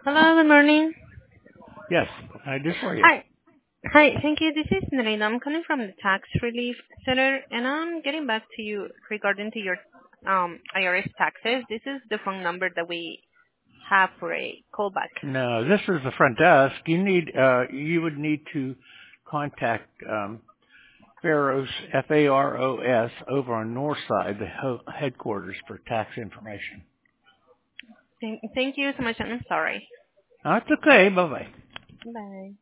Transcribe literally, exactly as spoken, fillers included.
Hello, good morning. Yes, I do for you. Hi. Hi, thank you. This is Narina. I'm calling from the Tax Relief Center, and I'm getting back to you regarding to your um I R S taxes. This is the phone number that we have for a callback. No, this is the front desk. You need, uh, you would need to contact um, Faros, F A R O S, over on North Side, the ho- headquarters for tax information. Thank, thank you so much, and I'm sorry. That's okay. Bye bye. Bye.